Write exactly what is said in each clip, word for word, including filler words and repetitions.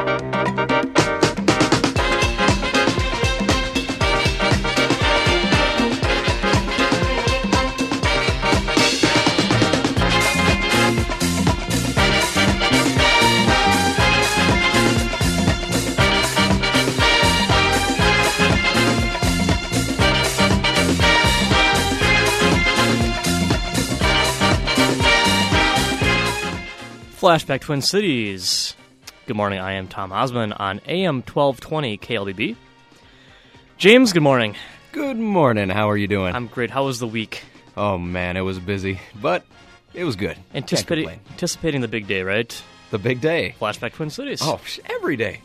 Flashback Twin Cities. Good morning, I am Tom Osman on A M twelve twenty K L B B. James, good morning. Good morning, how are you doing? I'm great. How was the week? Oh man, it was busy, but it was good. Anticipating, anticipating the big day, right? The big day. Flashback Twin Cities. Oh, every day.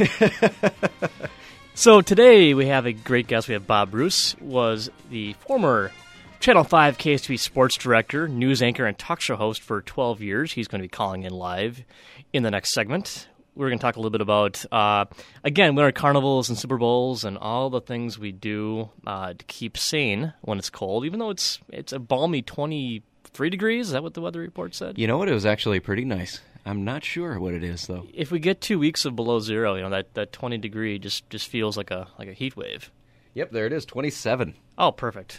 So today we have a great guest. We have Bob Bruce, was the former Channel five K S T V sports director, news anchor, and talk show host for twelve years. He's going to be calling in live in the next segment. We're going to talk a little bit about, uh, again, winter carnivals and Super Bowls and all the things we do uh, to keep sane when it's cold, even though it's it's a balmy twenty-three degrees. Is that what the weather report said? You know what? It was actually pretty nice. I'm not sure what it is, though. If we get two weeks of below zero, you know, that, that twenty degree just, just feels like a like a heat wave. Yep, there it is, twenty-seven. Oh, perfect.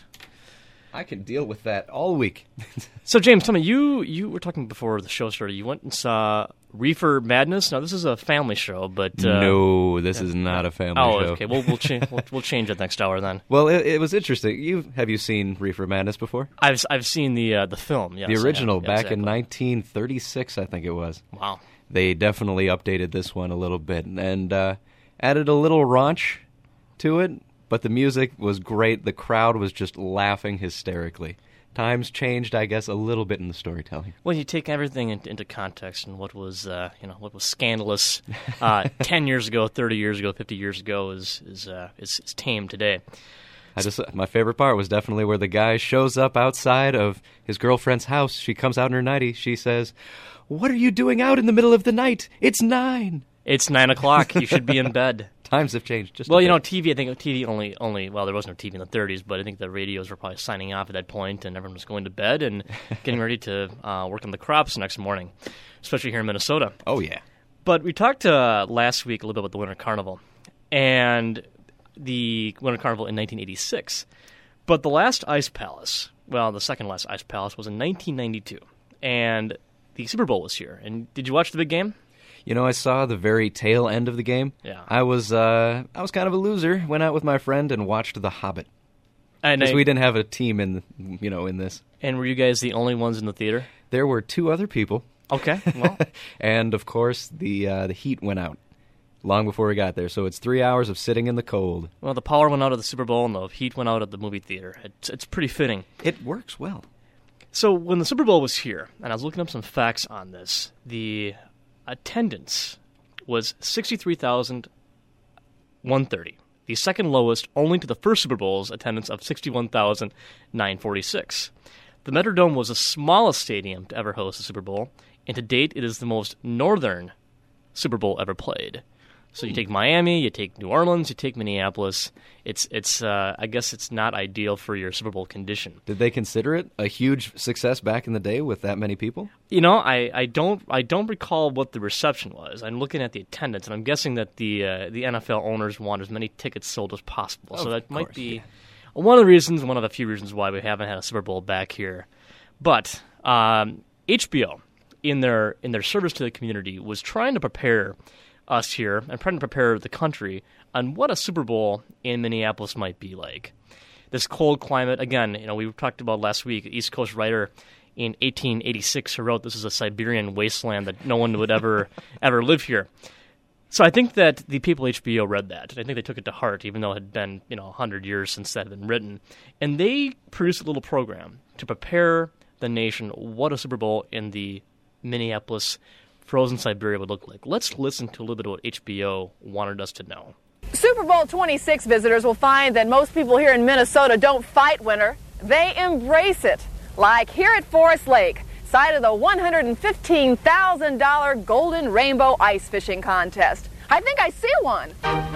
I can deal with that all week. So, James, tell me, you you were talking before the show started. You went and saw Reefer Madness. Now, this is a family show, but uh, no, this is not a family oh, show. Oh, okay. We'll we'll, cha- we'll we'll change it next hour then. Well, it, it was interesting. You have you seen Reefer Madness before? I've I've seen the uh, the film. Yes, the original yeah, back exactly. in nineteen thirty-six, I think it was. Wow. They definitely updated this one a little bit and uh, added a little raunch to it, but the music was great. The crowd was just laughing hysterically. Times changed, I guess, a little bit in the storytelling. Well, you take everything in, into context, and what was, uh, you know, what was scandalous uh, ten years ago, thirty years ago, fifty years ago is is uh, is, is tame today. I just my favorite part was definitely where the guy shows up outside of his girlfriend's house. She comes out in her nightie. She says, "What are you doing out in the middle of the night? It's nine. It's nine o'clock. You should be in bed." Times have changed. Just well, a you bit. know, T V. I think T V only only well, there wasn't no T V in the thirties, but I think the radios were probably signing off at that point, and everyone was going to bed and getting ready to uh, work on the crops the next morning, especially here in Minnesota. Oh yeah. But we talked uh, last week a little bit about the Winter Carnival and the Winter Carnival in nineteen eighty-six. But the last Ice Palace, well, the second last Ice Palace was in nineteen ninety-two, and the Super Bowl was here. And did you watch the big game? You know, I saw the very tail end of the game. Yeah. I was uh, I was kind of a loser. Went out with my friend and watched The Hobbit. Because we didn't have a team in, you know, in this. And were you guys the only ones in the theater? There were two other people. Okay. Well. And of course, the uh, the heat went out long before we got there. So it's three hours of sitting in the cold. Well, the power went out of the Super Bowl and the heat went out of the movie theater. It's, it's pretty fitting. It works well. So when the Super Bowl was here, and I was looking up some facts on this, the attendance was sixty-three thousand one hundred thirty, the second lowest only to the first Super Bowl's attendance of sixty-one thousand nine hundred forty-six. The Metrodome was the smallest stadium to ever host a Super Bowl, and to date it is the most northern Super Bowl ever played. So you take Miami, you take New Orleans, you take Minneapolis. It's it's uh, I guess it's not ideal for your Super Bowl condition. Did they consider it a huge success back in the day with that many people? You know, I, I don't I don't recall what the reception was. I'm looking at the attendance, and I'm guessing that the uh, the N F L owners want as many tickets sold as possible. So of that might course, be yeah. one of the reasons, one of the few reasons why we haven't had a Super Bowl back here. But um, H B O, in their in their service to the community, was trying to prepare us here and trying to prepare the country on what a Super Bowl in Minneapolis might be like. This cold climate, again, you know, we talked about last week, East Coast writer in eighteen eighty-six who wrote this is a Siberian wasteland that no one would ever ever live here. So I think that the people at H B O read that, and I think they took it to heart, even though it had been, you know, one hundred years since that had been written. And they produced a little program to prepare the nation what a Super Bowl in the Minneapolis frozen Siberia would look like. Let's listen to a little bit of what H B O wanted us to know. Super Bowl twenty-six visitors will find that most people here in Minnesota don't fight winter, they embrace it. Like here at Forest Lake, site of the one hundred fifteen thousand dollars Golden Rainbow Ice Fishing Contest. I think I see one.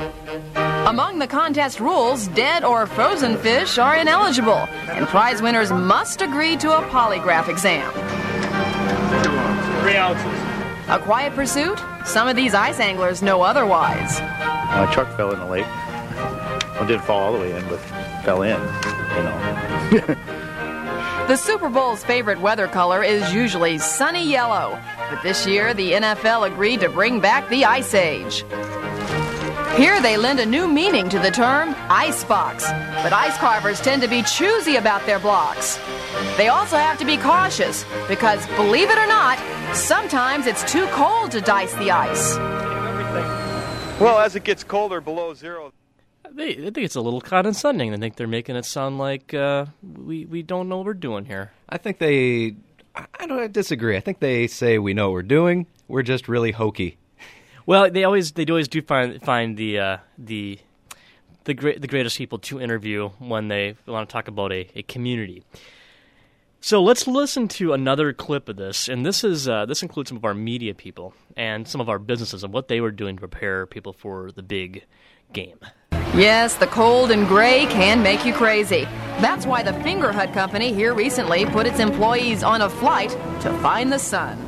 Among the contest rules, dead or frozen fish are ineligible, and prize winners must agree to a polygraph exam. Three ounces. A quiet pursuit? Some of these ice anglers know otherwise. My truck fell in the lake. Well, it didn't fall all the way in, but fell in, you know. The Super Bowl's favorite weather color is usually sunny yellow, but this year the N F L agreed to bring back the Ice Age. Here they lend a new meaning to the term icebox, but ice carvers tend to be choosy about their blocks. They also have to be cautious because, believe it or not, sometimes it's too cold to dice the ice. Well, as it gets colder below zero... They, I think it's a little condescending. I think they're making it sound like uh, we we don't know what we're doing here. I think they... I don't I disagree. I think they say we know what we're doing. We're just really hokey. Well, they always they always do find find the uh, the the great the greatest people to interview when they want to talk about a, a community. So let's listen to another clip of this, and this is uh, this includes some of our media people and some of our businesses and what they were doing to prepare people for the big game. Yes, the cold and gray can make you crazy. That's why the Fingerhut Company here recently put its employees on a flight to find the sun.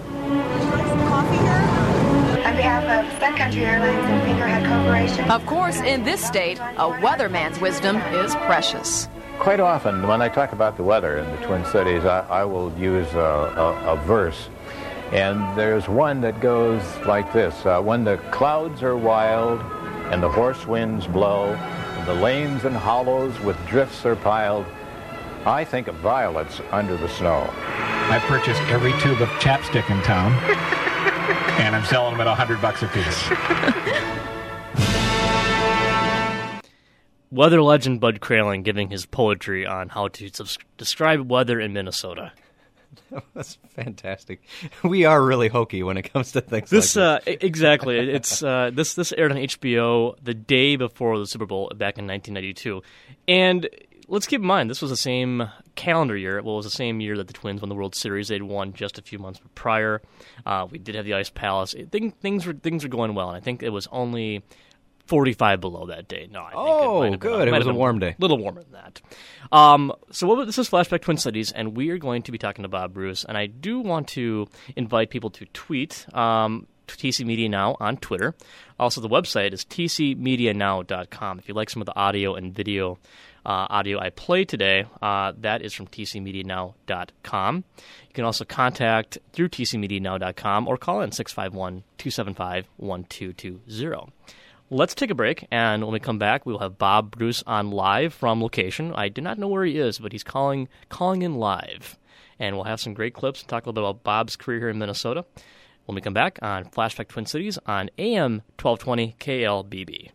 On behalf of Sun Country Airlines and Fingerhut Corporation. Of course, in this state, a weatherman's wisdom is precious. Quite often, when I talk about the weather in the Twin Cities, I, I will use a, a, a verse. And there's one that goes like this. Uh, when the clouds are wild and the hoarse winds blow, and the lanes and hollows with drifts are piled, I think of violets under the snow. I purchased every tube of chapstick in town, and I'm selling them at a hundred bucks a piece. Weather legend Bud Kraling giving his poetry on how to subs- describe weather in Minnesota. That's fantastic. We are really hokey when it comes to things This, like this. uh, exactly. It's uh, this. This aired on H B O the day before the Super Bowl back in nineteen ninety-two, and let's keep in mind this was the same calendar year. Well, it was the same year that the Twins won the World Series. They'd won just a few months prior. Uh, we did have the Ice Palace. It, thing, things were things were going well, and I think it was only forty-five below that day. No, I think Oh, it might have good. Been, It might was have a been warm day. A little warmer than that. Um, so what, this is Flashback Twin Cities, and we are going to be talking to Bob Bruce. And I do want to invite people to tweet um, T C Media Now on Twitter. Also, the website is t c media now dot com. If you like some of the audio and video uh, audio I play today, uh, that is from t c media now dot com. You can also contact through t c media now dot com or call in six five one, two seven five, one two two zero. Let's take a break, and when we come back, we will have Bob Bruce on live from location. I do not know where he is, but he's calling calling in live. And we'll have some great clips and talk a little bit about Bob's career here in Minnesota when we come back on Flashback Twin Cities on A M twelve twenty K L B B.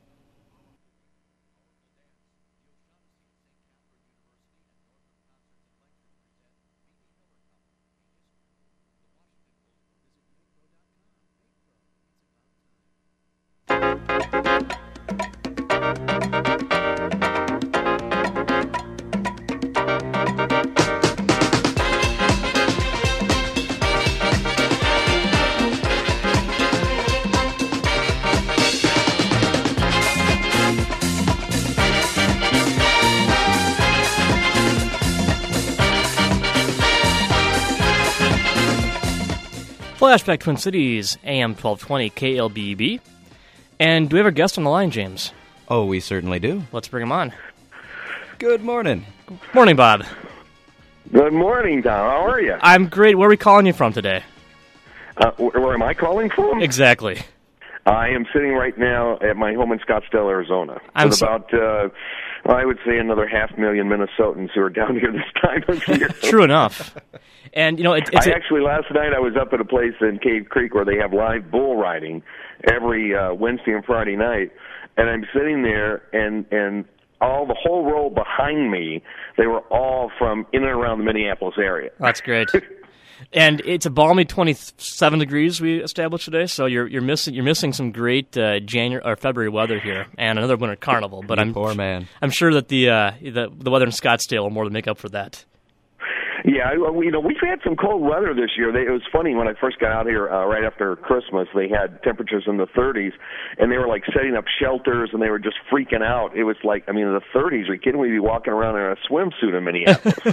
Flashback Twin Cities, A M twelve twenty K L B B. And do we have a guest on the line, James? Oh, we certainly do. Let's bring him on. Good morning. Morning, Bob. Good morning, Tom. How are you? I'm great. Where are we calling you from today? Uh, where, where am I calling from? Exactly. I am sitting right now at my home in Scottsdale, Arizona. I'm with so- about, uh, well, I would say another half million Minnesotans who are down here this time of year. True enough. And, you know, it, it's... I a- actually, last night I was up at a place in Cave Creek where they have live bull riding every uh, Wednesday and Friday night, and I'm sitting there, and, and all the whole row behind me, they were all from in and around the Minneapolis area. That's great. And it's a balmy twenty-seven degrees we established today, so you're you're missing you're missing some great uh, January or February weather here, and another winter carnival. But You I'm poor man. I'm sure that the uh, the the weather in Scottsdale will more than make up for that. Yeah, I- you know, we've had some cold weather this year. They, it was funny when I first got out here uh, right after Christmas. They had temperatures in the thirties, and they were like setting up shelters, and they were just freaking out. It was like, I mean, in the thirties, are you kidding? We'd be walking around in a swimsuit in Minneapolis.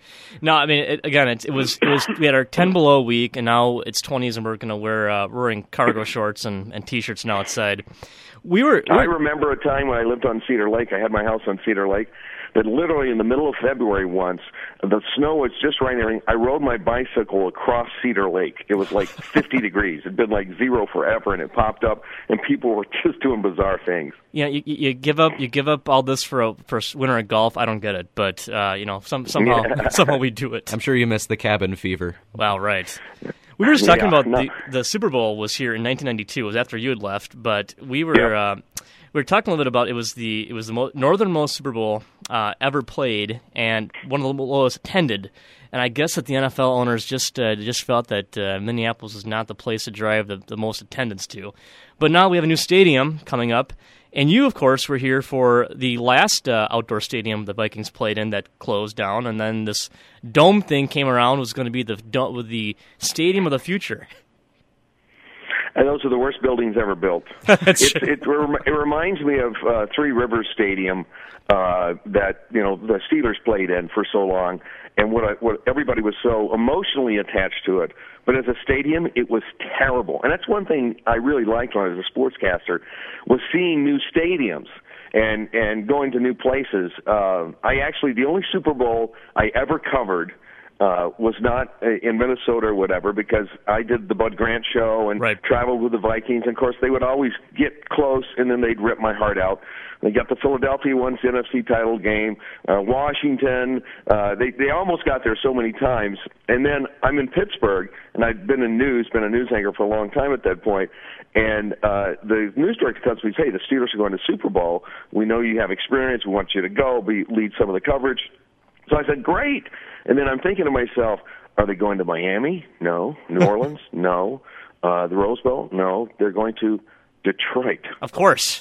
No, I mean, it, again, it, it was it was we had our ten below week, and now it's twenties, and we're going to wear uh, we're wearing cargo shorts and, and t-shirts now outside. We were. We, I remember a time when I lived on Cedar Lake. I had my house on Cedar Lake. That literally in the middle of February once, the snow was just right there. I rode my bicycle across Cedar Lake. It was like fifty degrees. It'd been like zero forever, and it popped up, and people were just doing bizarre things. Yeah, you, you give up you give up all this for a, for winter at golf. I don't get it, but uh, you know, some, somehow Yeah. somehow we do it. I'm sure you missed the cabin fever. Wow, right. We were just talking Yeah, about no. the, the Super Bowl was here in nineteen ninety-two. It was after you had left, but we were Yeah. uh, we were talking a little bit about it was the it was the mo- northernmost Super Bowl uh, ever played and one of the lowest attended. And I guess that the N F L owners just uh, just felt that uh, Minneapolis is not the place to drive the, the most attendance to. But now we have a new stadium coming up. And you, of course, were here for the last uh, outdoor stadium the Vikings played in that closed down, and then this dome thing came around. Was going to be the do- with the stadium of the future. And those are the worst buildings ever built. That's It's, true. it, rem- it reminds me of uh, Three Rivers Stadium uh, that you know the Steelers played in for so long, and what, I, what everybody was so emotionally attached to it. But as a stadium, it was terrible. And that's one thing I really liked when I was a sportscaster, was seeing new stadiums and and going to new places. Uh, I actually the only Super Bowl I ever covered. Uh, was not uh, in Minnesota or whatever, because I did the Bud Grant show and Right. traveled with the Vikings. And of course, they would always get close, and then they'd rip my heart out. They got the Philadelphia once the N F C title game, uh, Washington. Uh, they they almost got there so many times. And then I'm in Pittsburgh, and I'd been in news, been a news anchor for a long time at that point. And uh, the news director comes to me and says, hey, the Steelers are going to Super Bowl. We know you have experience. We want you to go, be, lead some of the coverage. So I said, great. And then I'm thinking to myself, are they going to Miami? No. New Orleans? No. Uh, the Rose Bowl? No. They're going to Detroit. Of course.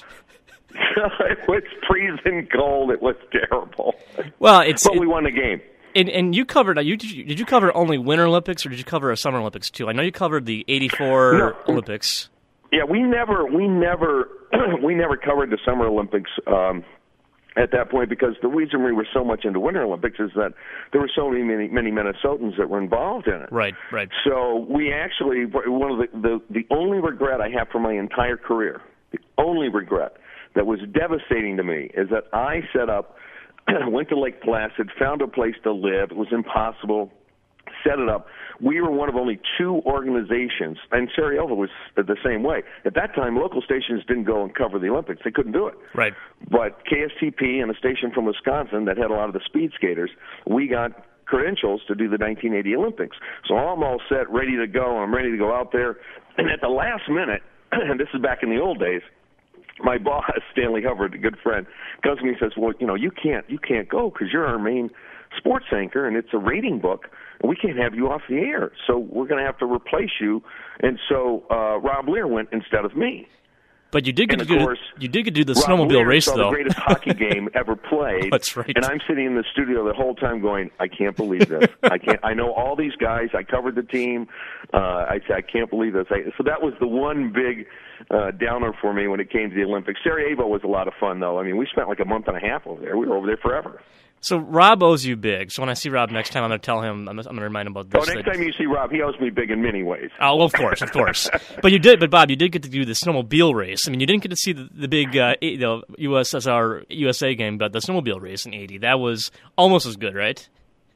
It was freezing cold. It was terrible. Well, it's But it- we won the game. And, and you covered. You did, you did you cover only Winter Olympics, or did you cover a Summer Olympics too? I know you covered the eighty-four No. Olympics. Yeah, we never, we never, we never covered the Summer Olympics um, at that point, because the reason we were so much into Winter Olympics is that there were so many, many, many Minnesotans that were involved in it. Right, right. So we actually, one of the, the the only regret I have for my entire career, the only regret that was devastating to me, is that I set up, went to Lake Placid, found a place to live. It was impossible. Set it up. We were one of only two organizations, and Sarajevo was the same way. At that time, local stations didn't go and cover the Olympics. They couldn't do it. Right. But K S T P and a station from Wisconsin that had a lot of the speed skaters, we got credentials to do the nineteen eighty Olympics. So I'm all set, ready to go. I'm ready to go out there. And at the last minute, and this is back in the old days, my boss, Stanley Hubbard, a good friend, comes to me and says, well, you know, you can't, you can't go because you're our main sports anchor, and it's a rating book, and we can't have you off the air. So we're going to have to replace you. And so uh, Rob Lear went instead of me. But you did get And to of do course, you did get to do the Rob snowmobile Lear race saw though. the greatest hockey game ever played. That's right. And I'm sitting in the studio the whole time going, I can't believe this. I can't. I know all these guys. I covered the team. Uh, I said, I can't believe this. I, so that was the one big uh, downer for me when it came to the Olympics. Sarajevo was a lot of fun, though. I mean, we spent like a month and a half over there. We were over there forever. So Rob owes you big. So when I see Rob next time, I'm going to tell him. I'm, I'm going to remind him about Oh, this. next that- time you see Rob, he owes me big in many ways. Oh, well, of course, of course. But you did, but Bob, you did get to do the snowmobile race. I mean, you didn't get to see the, the big uh, you know, U S S R U S A game, but the snowmobile race in eighty. That was almost as good, right?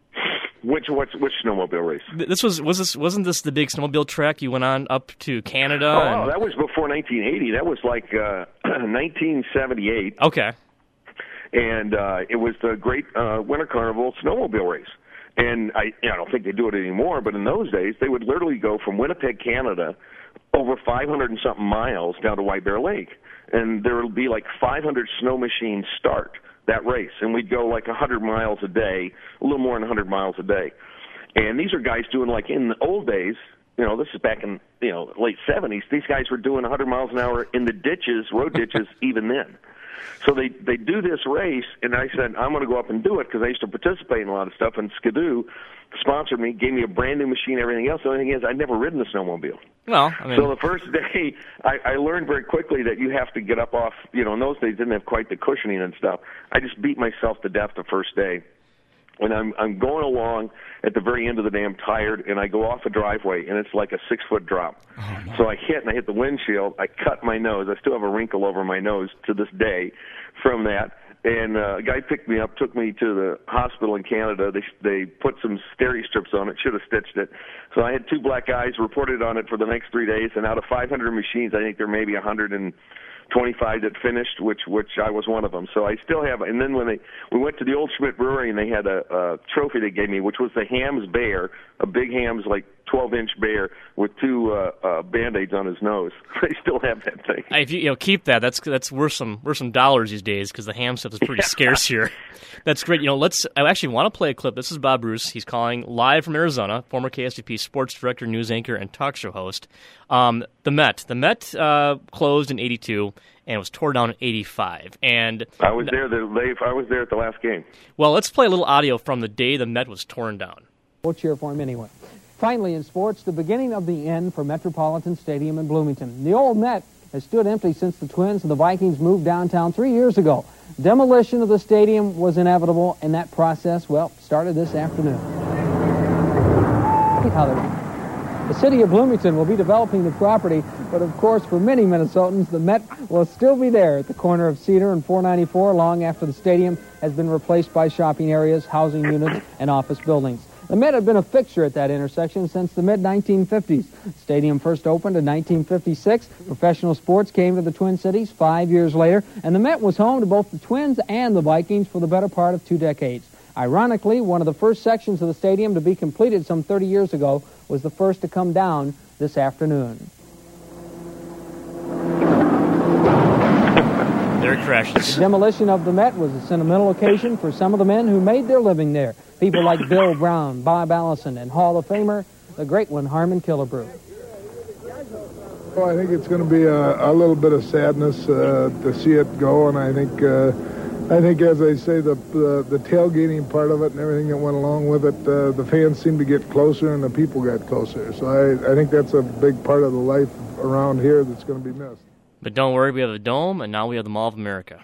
Which which which snowmobile race? This was was this wasn't this the big snowmobile trek you went on up to Canada? Oh, and, that was before nineteen eighty. That was like uh, nineteen seventy-eight. okay. And uh, it was the Great uh, Winter Carnival snowmobile race. And I, you know, I don't think they do it anymore, but in those days, they would literally go from Winnipeg, Canada, over five hundred and something miles down to White Bear Lake. And there would be like five hundred snow machines start that race. And we'd go like one hundred miles a day, a little more than one hundred miles a day. And these are guys doing like in the old days, you know, this is back in, you know, late seventies, these guys were doing one hundred miles an hour in the ditches, road ditches, even then. So they they do this race, and I said, I'm going to go up and do it because I used to participate in a lot of stuff, and Skidoo sponsored me, gave me a brand new machine, everything else. The only thing is I'd never ridden a snowmobile. Well, I mean, So the first day, I, I learned very quickly that you have to get up off, you know, in those days didn't have quite the cushioning and stuff. I just beat myself to death the first day. and I'm I'm going along at the very end of the day. I'm tired, and I go off a driveway, and it's like a six foot drop. Oh, no. So I hit, and I hit the windshield. I cut my nose. I still have a wrinkle over my nose to this day from that. And uh, a guy picked me up, took me to the hospital in Canada. They they put some steri strips on it, should have stitched it. So I had two black eyes, reported on it for the next three days, and out of five hundred machines, I think there may be one hundred twenty-five that finished, which which I was one of them. So I still have. And then when they we went to the Old Schmidt Brewery, and they had a, a trophy they gave me, which was the Hamm's bear, a big Hamm's like twelve inch bear with two uh, uh, band-aids on his nose. I still have that thing. If you, you know, keep that. That's that's worth some worth some dollars these days because the ham stuff is pretty yeah. scarce here. That's great. You know, let's. I actually want to play a clip. This is Bob Bruce. He's calling live from Arizona. Former K S T P sports director, news anchor, and talk show host. Um, the Met. The Met uh, closed in eighty-two and was torn down in eighty-five. And I was there. The, I was there at the last game. Well, let's play a little audio from the day the Met was torn down. We'll cheer for him anyway. Finally, in sports, the beginning of the end for Metropolitan Stadium in Bloomington. The old Met has stood empty since the Twins and the Vikings moved downtown three years ago. Demolition of the stadium was inevitable, and that process, well, started this afternoon. The city of Bloomington will be developing the property, but of course, for many Minnesotans, the Met will still be there at the corner of Cedar and four ninety-four long after the stadium has been replaced by shopping areas, housing units, and office buildings. The Met had been a fixture at that intersection since the mid nineteen fifties. The stadium first opened in nineteen fifty-six. Professional sports came to the Twin Cities five years later, and the Met was home to both the Twins and the Vikings for the better part of two decades. Ironically, one of the first sections of the stadium to be completed some thirty years ago was the first to come down this afternoon. There it crashes. The demolition of the Met was a sentimental occasion for some of the men who made their living there. People like Bill Brown, Bob Allison, and Hall of Famer, the great one, Harmon Killebrew. Well, I think it's going to be a, a little bit of sadness uh, to see it go, and I think, uh, I think, as I say, the, the the tailgating part of it and everything that went along with it, uh, the fans seemed to get closer and the people got closer. So I, I think that's a big part of the life around here that's going to be missed. But don't worry, we have the Dome, and now we have the Mall of America.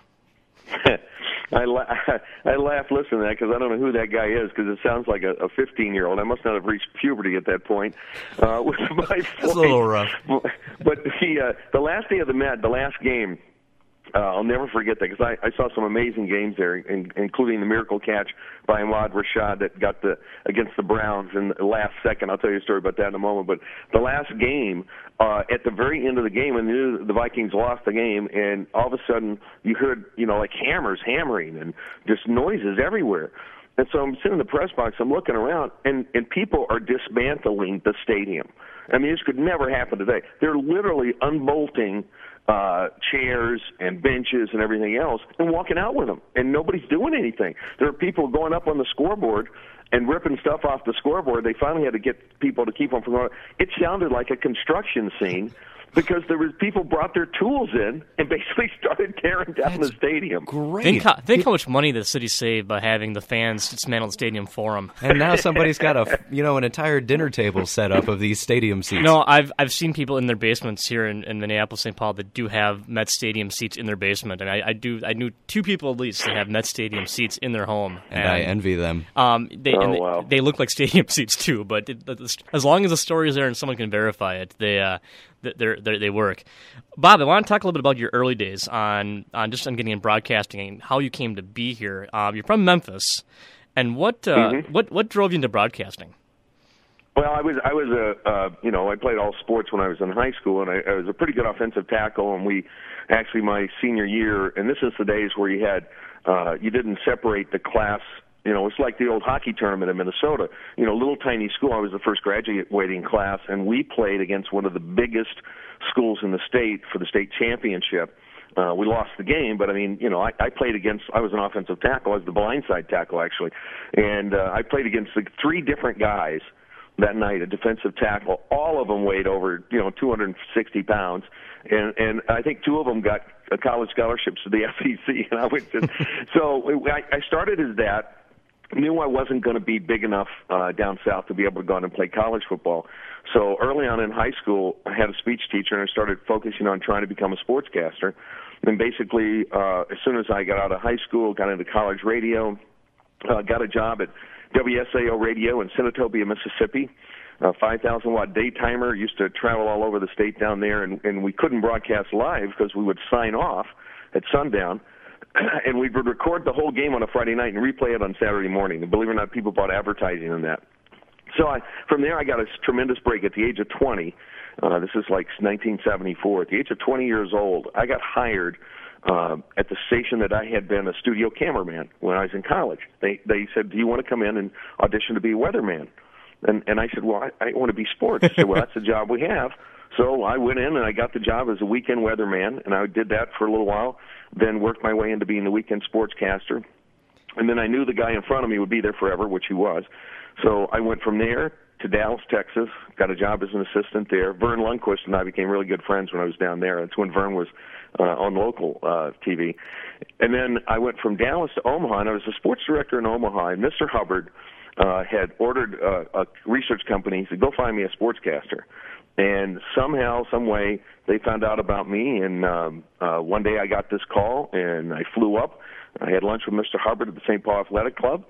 I, la- I laugh listening to that because I don't know who that guy is because it sounds like a fifteen-year-old. I must not have reached puberty at that point. Uh, with my That's a little rough. But the, uh, the last day of the Met, the last game, uh, I'll never forget that because I, I saw some amazing games there, in, including the miracle catch by Ahmad Rashad that got the against the Browns in the last second. I'll tell you a story about that in a moment. But the last game, uh, at the very end of the game, and the, the Vikings lost the game, and all of a sudden you heard, you know, like hammers hammering and just noises everywhere. And so I'm sitting in the press box, I'm looking around, and, and people are dismantling the stadium. I mean, this could never happen today. They're literally unbolting uh, chairs and benches and everything else and walking out with them, and nobody's doing anything. There are people going up on the scoreboard and ripping stuff off the scoreboard. They finally had to get people to keep them from going. It sounded like a construction scene because there was people brought their tools in and basically started tearing down That's the stadium. Great. Think how, think how much money the city saved by having the fans dismantle the stadium for them. And now somebody's got a, you know, an entire dinner table set up of these stadium seats. No, I've I've seen people in their basements here in, in Minneapolis, Saint Paul that do have Met Stadium seats in their basement, and I, I do I knew two people at least that have Met Stadium seats in their home, and, and I envy them. Um, they Oh, and they, wow. they look like stadium seats too, but it, as long as the story is there and someone can verify it, they uh, they they work. Bob, I want to talk a little bit about your early days on on just on getting in broadcasting and how you came to be here. Uh, you're from Memphis, and what uh, Mm-hmm. what what drove you into broadcasting? Well, I was I was a uh, you know I played all sports when I was in high school, and I, I was a pretty good offensive tackle. And we actually my senior year, and this is the days where you had uh, you didn't separate the class. You know, it's like the old hockey tournament in Minnesota. You know, little tiny school. I was the first graduating class, and we played against one of the biggest schools in the state for the state championship. Uh, we lost the game, but I mean, you know, I, I played against. I was an offensive tackle. I was the blindside tackle actually, and uh, I played against like three different guys that night, a defensive tackle. All of them weighed over, you know, two hundred sixty pounds, and and I think two of them got uh, college scholarships to the S E C. And I went to, so I, I started as that. Knew I wasn't going to be big enough uh, down south to be able to go out and play college football. So early on in high school, I had a speech teacher, and I started focusing on trying to become a sportscaster. And basically, uh, as soon as I got out of high school, got into college radio, uh, got a job at W S A O Radio in Senatobia, Mississippi. A five thousand watt daytimer. Used to travel all over the state down there, and, and we couldn't broadcast live because we would sign off at sundown, and we would record the whole game on a Friday night and replay it on Saturday morning. And believe it or not, people bought advertising on that. So I, from there, I got a tremendous break at the age of twenty. Uh, this is like nineteen seventy-four. At the age of twenty years old, I got hired uh, at the station that I had been a studio cameraman when I was in college. They they said, "Do you want to come in and audition to be a weatherman?" And and I said, "Well, I, I want to be sports." They said, "Well, that's the job we have." So I went in and I got the job as a weekend weatherman, and I did that for a little while. Then worked my way into being the weekend sportscaster. And then I knew the guy in front of me would be there forever, which he was. So I went from there to Dallas, Texas, got a job as an assistant there. Vern Lundquist and I became really good friends when I was down there. That's when Vern was uh, on local uh, T V. And then I went from Dallas to Omaha, and I was a sports director in Omaha, and Mister Hubbard uh, had ordered uh, a research company. He said, "Go find me a sportscaster." And somehow, some way, they found out about me, and um, uh, one day I got this call, and I flew up. I had lunch with Mister Hubbard at the Saint Paul Athletic Club,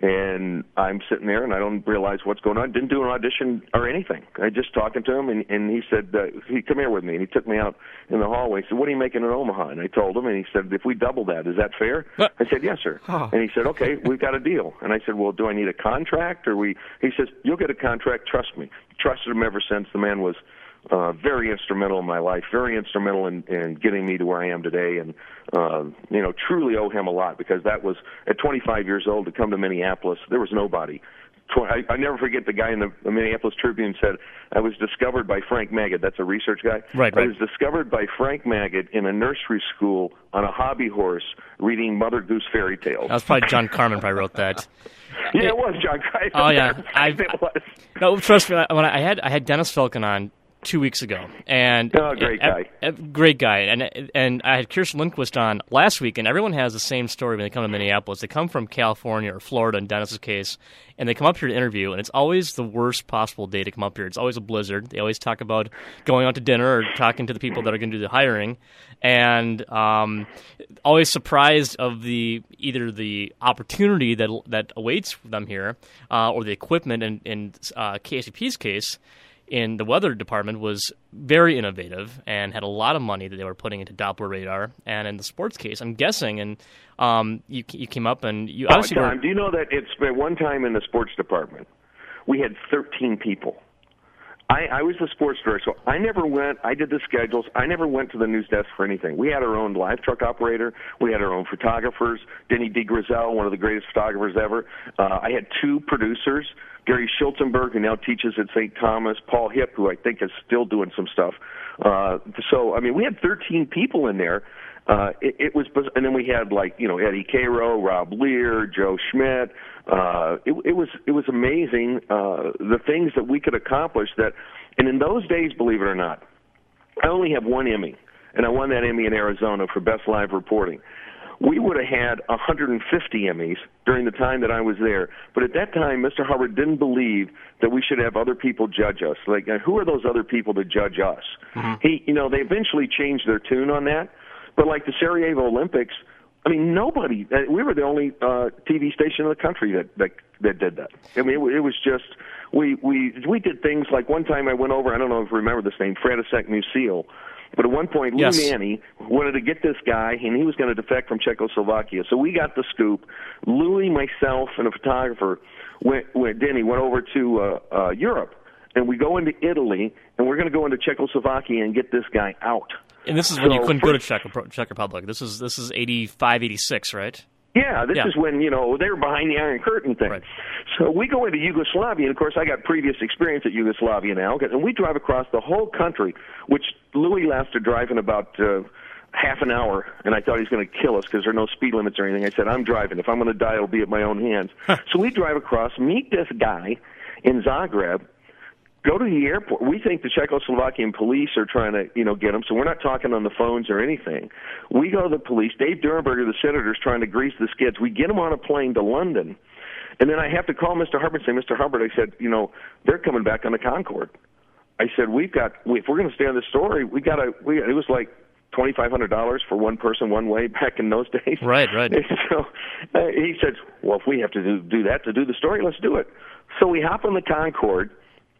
and I'm sitting there, and I don't realize what's going on. Didn't do an audition or anything. I just talking to him, and, and he said, uh, he, "Come here with me." And he took me out in the hallway. He said, "What are you making in Omaha?" And I told him, and he said, "If we double that, is that fair?" What? I said, "Yes, sir." Oh. And he said, "Okay, we've got a deal." And I said, "Well, do I need a contract?" Or we? He says, "You'll get a contract. Trust me." Trusted him ever since. The man was uh, very instrumental in my life, very instrumental in, in getting me to where I am today, and uh, you know, truly owe him a lot, because that was at twenty-five years old to come to Minneapolis. There was nobody. I, I never forget the guy in the, the Minneapolis Tribune said, "I was discovered by Frank Magid." That's a research guy. Right, right. I was discovered by Frank Magid in a nursery school on a hobby horse reading Mother Goose fairy tales. That was probably John Carmen probably wrote that. Yeah, it was John Carmen. Oh yeah, I, it was. No, trust me. When I had I had Dennis Falcon on two weeks ago, and oh, great guy, a, a great guy, and and I had Kirsten Lundquist on last week, and everyone has the same story when they come to Minneapolis. They come from California or Florida, in Dennis's case, and they come up here to interview, and it's always the worst possible day to come up here. It's always a blizzard. They always talk about going out to dinner or talking to the people that are going to do the hiring, and um, always surprised of the either the opportunity that that awaits them here, uh, or the equipment. And in uh, K S E P's case, in the weather department, was very innovative and had a lot of money that they were putting into Doppler radar. And in the sports case, I'm guessing, and um, you you came up and you oh, obviously Tom, were, do you know that it's been one time in the sports department we had thirteen people. I, I was the sports director, so I never went. I did the schedules. I never went to the news desk for anything. We had our own live truck operator. We had our own photographers. Denny DeGrizel, one of the greatest photographers ever. Uh, I had two producers. Gary Schultenberg, who now teaches at Saint Thomas. Paul Hipp, who I think is still doing some stuff. Uh, so, I mean, we had thirteen people in there. Uh, it, it was, and then we had like you know Eddie Cairo, Rob Lear, Joe Schmidt. Uh, it, it was it was amazing uh, the things that we could accomplish. That, and in those days, believe it or not, I only have one Emmy, and I won that Emmy in Arizona for best live reporting. We would have had one hundred fifty Emmys during the time that I was there, but at that time, Mister Hubbard didn't believe that we should have other people judge us. Like, uh, who are those other people to judge us? Mm-hmm. He, you know, they eventually changed their tune on that. But like the Sarajevo Olympics, I mean, nobody. We were the only uh, T V station in the country that that, that did that. I mean, it, it was just we we we did things like one time I went over. I don't know if you remember this name, František Musil. But at one point, Lou yes. Nanny wanted to get this guy, and he was going to defect from Czechoslovakia. So we got the scoop. Louis, myself, and a photographer went. went Denny went over to uh, uh, Europe, and we go into Italy, and we're going to go into Czechoslovakia and get this guy out. And this is when so you couldn't for, go to Czech, Czech Republic. This is this is eighty-five, eighty-six, right? Yeah, this yeah. is when, you know, they were behind the Iron Curtain thing. Right. So we go into Yugoslavia, and, of course, I got previous experience at Yugoslavia now, and we drive across the whole country, which Louis lasted driving about uh, half an hour, and I thought he was going to kill us because there are no speed limits or anything. I said, I'm driving. If I'm going to die, it'll be at my own hands. So we drive across, meet this guy in Zagreb, go to the airport. We think the Czechoslovakian police are trying to, you know, get him, so we're not talking on the phones or anything. We go to the police. Dave Durenberger, the senator, is trying to grease the skids. We get him on a plane to London, and then I have to call Mister Hubbard and say, Mister Hubbard, I said, you know, they're coming back on the Concorde. I said, we've got, if we're going to stay on this story, we got to, we, it was like twenty-five hundred dollars for one person, one way back in those days. Right, right. And so uh, he said, well, if we have to do, do that to do the story, let's do it. So we hop on the Concorde,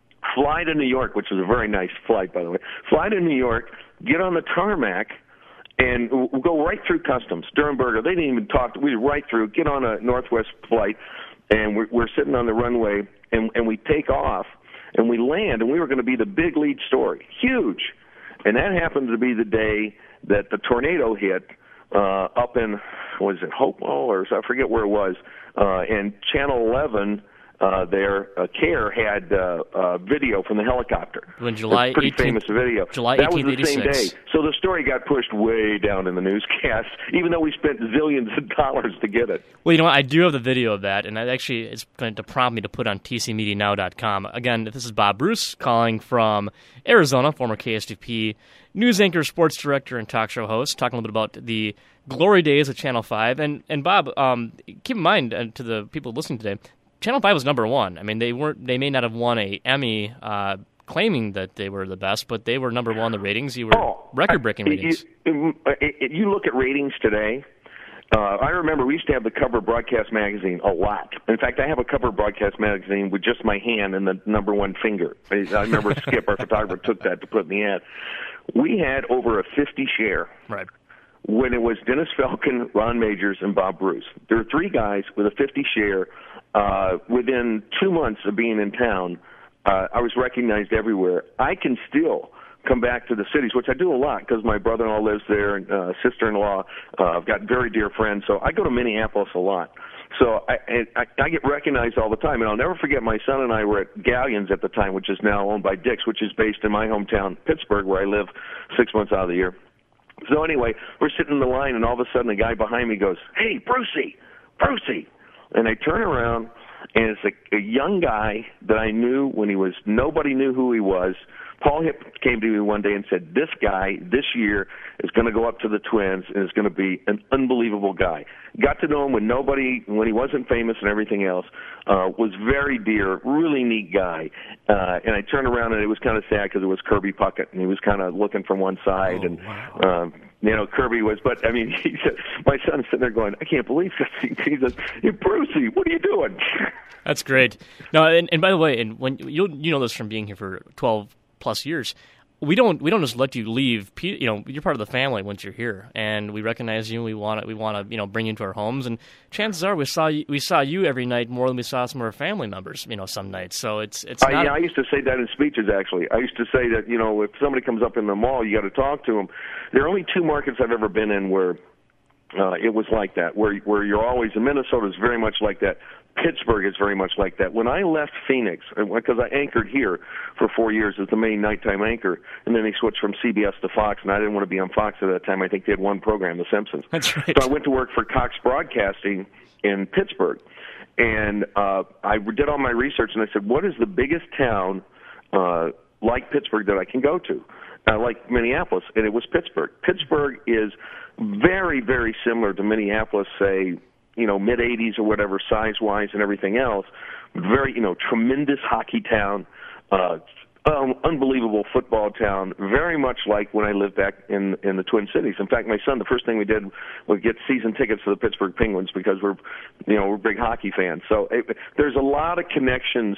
fly to New York, which was a very nice flight, by the way. Fly to New York, get on the tarmac, and we'll go right through customs. Durenberger, they didn't even talk. We were right through, get on a Northwest flight, and we're, we're sitting on the runway, and, and we take off, and we land, and we were going to be the big lead story. Huge. And that happened to be the day that the tornado hit uh, up in, was it Hopewell, or I forget where it was, uh, and Channel eleven, uh, there, uh, CARE had uh, uh, video from the helicopter. When July pretty eighteenth, famous video. July that was the same eighteen eighty-six. day. So the story got pushed way down in the newscast, even though we spent zillions of dollars to get it. Well, you know what? I do have the video of that, and that actually is going to prompt me to put on T C Media Now dot com. Again, this is Bob Bruce calling from Arizona, former K S T P news anchor, sports director, and talk show host, talking a little bit about the glory days of Channel five. And, and Bob, um, keep in mind, uh, to the people listening today, Channel five was number one. I mean, they weren't. They may not have won a Emmy uh, claiming that they were the best, but they were number one in the ratings. You were oh, record-breaking I, ratings. You, you, you look at ratings today. Uh, I remember we used to have the cover of Broadcast Magazine a lot. In fact, I have a cover of Broadcast Magazine with just my hand and the number one finger. I remember Skip, our photographer, took that to put in the ad. We had over a fifty share. Right. When it was Dennis Falcon, Ron Majors, and Bob Bruce. There were three guys with a fifty share. Uh, within two months of being in town, uh, I was recognized everywhere. I can still come back to the cities, which I do a lot because my brother-in-law lives there and uh, sister-in-law. Uh, I've got very dear friends, so I go to Minneapolis a lot. So I, I, I get recognized all the time, and I'll never forget my son and I were at Galleons at the time, which is now owned by Dick's, which is based in my hometown, Pittsburgh, where I live six months out of the year. So anyway, we're sitting in the line, and all of a sudden a guy behind me goes, "Hey, Brucey, Brucey." And I turn around, and it's a, a young guy that I knew when he was, nobody knew who he was. Paul Hip came to me one day and said, this guy this year is going to go up to the Twins and is going to be an unbelievable guy. Got to know him when nobody, when he wasn't famous and everything else, uh, was very dear, really neat guy. Uh, and I turned around and it was kind of sad because it was Kirby Puckett and he was kind of looking from one side. Oh, and, wow. um, you know, Kirby was, but I mean, he said, my son's sitting there going, I can't believe this. He says, hey, Brucey, what are you doing? That's great. No, and, and by the way, and when you you know this from being here for twelve plus years, we don't we don't just let you leave. You know, you're part of the family once you're here, and we recognize you. We want to we want to you know bring you into our homes, and chances are we saw you, we saw you every night more than we saw some of our family members. You know, some nights. So it's it's. I, not yeah, I used to say that in speeches. Actually, I used to say that you know if somebody comes up in the mall, you got to talk to them. There are only two markets I've ever been in where uh, it was like that. Where where you're always in Minnesota is very much like that. Pittsburgh is very much like that. When I left Phoenix, because I anchored here for four years as the main nighttime anchor, and then they switched from C B S to Fox, and I didn't want to be on Fox at that time. I think they had one program, The Simpsons. That's right. So I went to work for Cox Broadcasting in Pittsburgh, and uh, I did all my research, and I said, what is the biggest town uh, like Pittsburgh that I can go to? Uh, like Minneapolis, and it was Pittsburgh. Pittsburgh is very, very similar to Minneapolis, say, you know, mid-eighties or whatever, size-wise and everything else. Very, you know, tremendous hockey town, uh, um, unbelievable football town, very much like when I lived back in in the Twin Cities. In fact, my son, the first thing we did was get season tickets to the Pittsburgh Penguins because we're, you know, we're big hockey fans. So it, there's a lot of connections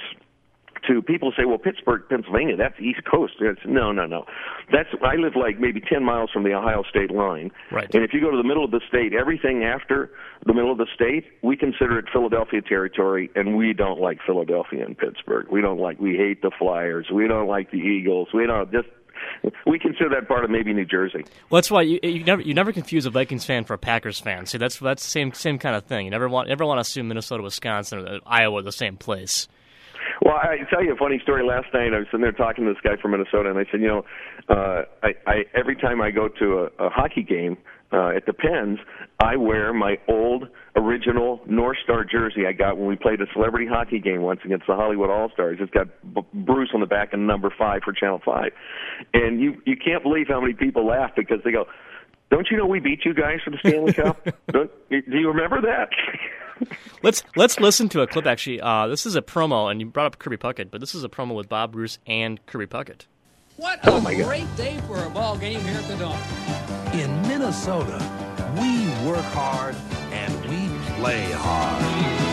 to people say, well, Pittsburgh, Pennsylvania, that's East Coast. It's, no, no, no. That's I live like maybe ten miles from the Ohio state line. Right. And if you go to the middle of the state, everything after the middle of the state, we consider it Philadelphia territory, and we don't like Philadelphia and Pittsburgh. We don't like, we hate the Flyers. We don't like the Eagles. We don't, just, we consider that part of maybe New Jersey. Well, that's why you, you never you never confuse a Vikings fan for a Packers fan. See, that's that's the same same kind of thing. You never want never want to assume Minnesota, Wisconsin, or Iowa are the same place. Well, I tell you a funny story. Last night I was sitting there talking to this guy from Minnesota, and I said, you know, uh, I, I every time I go to a, a hockey game uh, at the Pens, I wear my old original North Star jersey I got when we played a celebrity hockey game once against the Hollywood All-Stars. It's got B- Bruce on the back and number five for Channel five. And you you can't believe how many people laugh because they go, don't you know we beat you guys for the Stanley Cup? Don't, do you remember that? let's let's listen to a clip, actually. Uh, this is a promo, and you brought up Kirby Puckett, but this is a promo with Bob Bruce and Kirby Puckett. What a great day for a ball game here at the Dome. In Minnesota, we work hard and we play hard.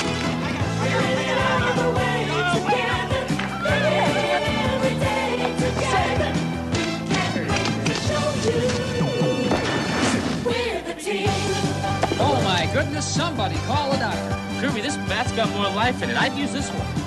Oh my goodness, somebody call a doctor. Kirby, this bat's got more life in it. I'd use this one.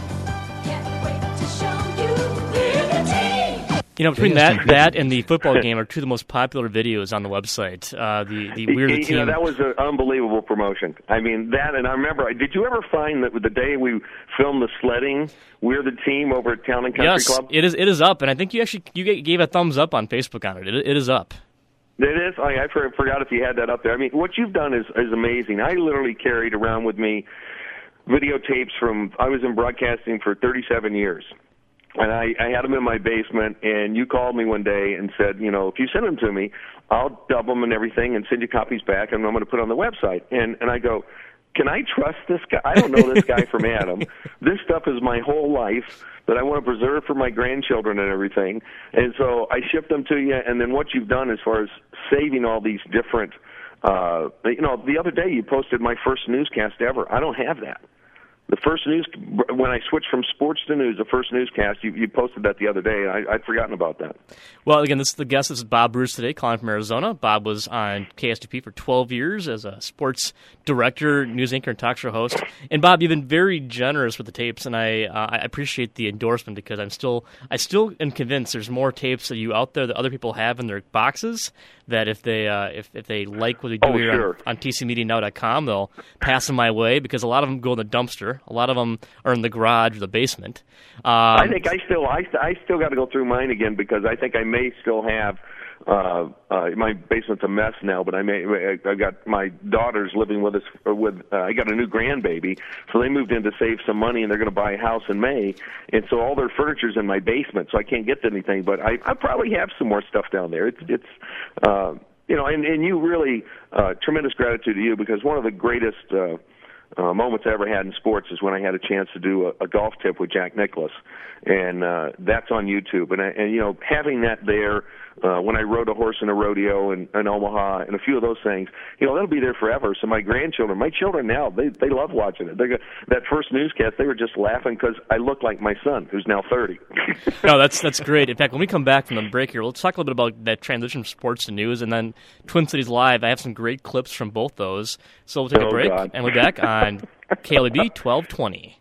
You know, between that that and the football game are two of the most popular videos on the website. Uh, the the We're the you Team. know, that was an unbelievable promotion. I mean, that, and I remember, did you ever find that the day we filmed the sledding, We're the Team over at Town and Country yes, Club? it is it is up, and I think you actually you gave a thumbs up on Facebook on it. It, it is up. It is? I, I forgot if you had that up there. I mean, what you've done is, is amazing. I literally carried around with me videotapes from, I was in broadcasting for thirty-seven years. And I, I had them in my basement, and you called me one day and said, you know, if you send them to me, I'll dub them and everything and send you copies back, and I'm going to put it on the website. And, and I go, can I trust this guy? I don't know this guy from Adam. This stuff is my whole life that I want to preserve for my grandchildren and everything. And so I shipped them to you, and then what you've done as far as saving all these different, uh, you know, the other day you posted my first newscast ever. I don't have that. The first news, when I switched from sports to news, the first newscast, you, you posted that the other day, and I, I'd forgotten about that. Well, again, this is the guest. This is Bob Bruce today, calling from Arizona. Bob was on K S T P for twelve years as a sports director, news anchor, and talk show host. And Bob, you've been very generous with the tapes, and I uh, I appreciate the endorsement because I'm still I still am convinced there's more tapes of you out there that other people have in their boxes. That if they uh, if if they like what we do oh, here sure. on, on T C Media Now dot com, they'll pass them my way because a lot of them go in the dumpster. A lot of them are in the garage or the basement. Um, I think I still I, I still got to go through mine again because I think I may still have. Uh, uh, my basement's a mess now, but I may. I got my daughters living with us. With uh, I got a new grandbaby, so they moved in to save some money, and they're going to buy a house in May. And so all their furniture's in my basement, so I can't get to anything. But I, I probably have some more stuff down there. It's, it's, uh, you know, and, and you really uh, tremendous gratitude to you because one of the greatest. Uh, Uh, moments I ever had in sports is when I had a chance to do a, a golf tip with Jack Nicklaus, and uh, that's on YouTube. And, I, and you know, having that there uh, when I rode a horse in a rodeo in, in Omaha and a few of those things, you know, that'll be there forever. So my grandchildren, my children now, they they love watching it. They go, that first newscast, they were just laughing because I look like my son, who's now thirty. No, that's that's great. In fact, when we come back from the break here, let's talk a little bit about that transition from sports to news, and then Twin Cities Live. I have some great clips from both those. So we'll take oh, a break, God. and we'll be back on K L E B twelve twenty.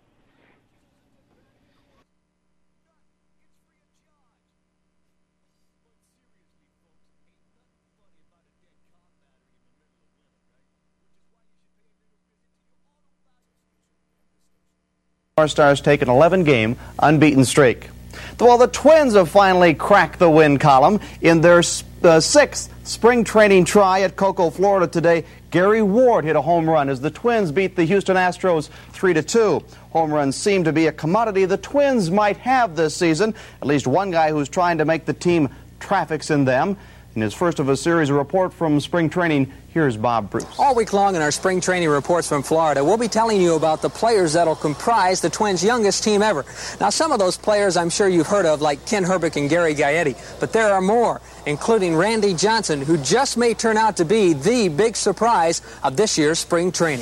Stars take an eleven-game unbeaten streak. Well, the Twins have finally cracked the win column in their uh, sixth spring training try at Cocoa, Florida today. Gary Ward hit a home run as the Twins beat the Houston Astros three to two. Home runs seem to be a commodity the Twins might have this season. At least one guy who's trying to make the team traffics in them. In his first of a series, a report from spring training, here's Bob Bruce. All week long in our spring training reports from Florida, we'll be telling you about the players that'll comprise the Twins' youngest team ever. Now, some of those players I'm sure you've heard of, like Ken Herbick and Gary Gaetti, but there are more, including Randy Johnson, who just may turn out to be the big surprise of this year's spring training.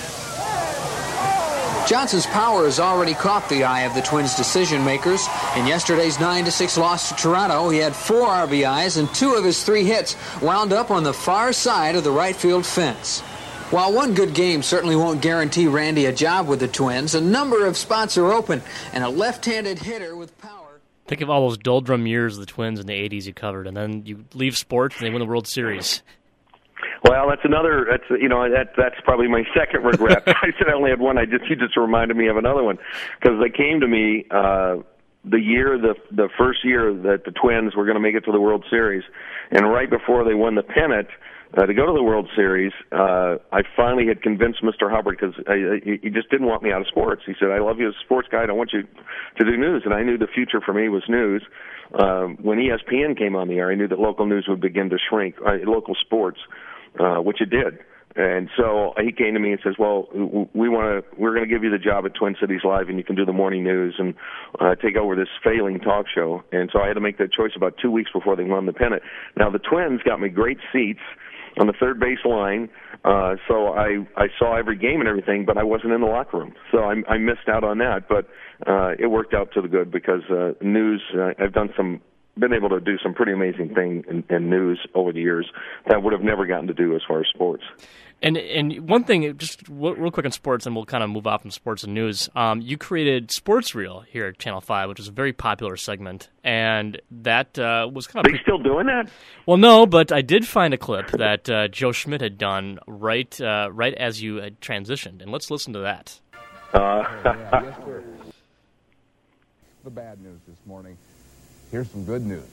Johnson's power has already caught the eye of the Twins' decision-makers. In yesterday's nine to six loss to Toronto, he had four R B Is, and two of his three hits wound up on the far side of the right field fence. While one good game certainly won't guarantee Randy a job with the Twins, a number of spots are open, and a left-handed hitter with power. Think of all those doldrum years of the Twins in the eighties you covered, and then you leave sports and they win the World Series. Well, that's another. That's you know that that's probably my second regret. I said I only had one. I just you just reminded me of another one because they came to me uh, the year the the first year that the Twins were going to make it to the World Series, and right before they won the pennant uh, to go to the World Series, uh, I finally had convinced Mister Hubbard because he, he just didn't want me out of sports. He said, "I love you as a sports guy. I don't want you to do news," and I knew the future for me was news. Um, when E S P N came on the air, I knew that local news would begin to shrink, uh, local sports. Uh, which it did. And so he came to me and says, "Well, we want to. We're going to give you the job at Twin Cities Live, and you can do the morning news and uh, take over this failing talk show." And so I had to make that choice about two weeks before they won the pennant. Now the Twins got me great seats on the third base line, uh, so I I saw every game and everything, but I wasn't in the locker room, so I, I missed out on that. But uh, it worked out to the good because uh, news. Uh, I've done some. been able to do some pretty amazing thing in, in news over the years that I would have never gotten to do as far as sports. And and one thing, just real quick on sports, and we'll kind of move off from sports and news. Um, you created Sports Reel here at Channel five, which is a very popular segment, and that uh, was kind of... Are they still doing that? Well, no, but I did find a clip that uh, Joe Schmidt had done right uh, right as you had transitioned, and let's listen to that. Uh, oh, yeah, yes, sir. The bad news this morning. Here's some good news.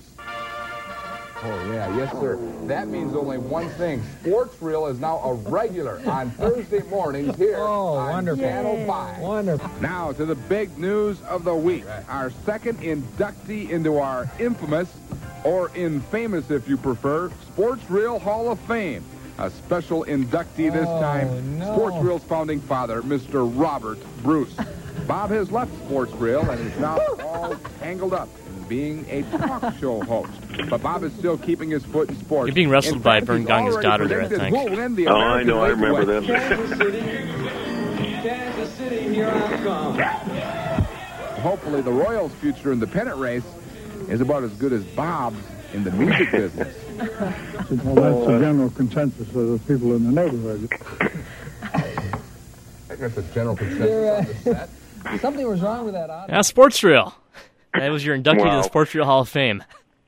Oh, yeah, yes, sir. That means only one thing. Sports Reel is now a regular on Thursday mornings here oh, on wonderful. Channel five. Wonderful. Now to the big news of the week. Our second inductee into our infamous, or infamous if you prefer, Sports Reel Hall of Fame. A special inductee this oh, time, no. Sports Reel's founding father, Mister Robert Bruce. Bob has left Sports Reel and is now all tangled up being a talk show host. But Bob is still keeping his foot in sports. You're being wrestled by Vern Gagne's daughter there, I think. Oh, I know. I remember this. Kansas City, Kansas City, here I come. Hopefully the Royals' future in the pennant race is about as good as Bob's in the music business. Well, that's the general consensus of the people in the neighborhood. I think that's a general consensus on this set. Something was wrong with that audio. Yeah, Sports Reel. That was your inductee Wow. to the Sports Reel Hall of Fame.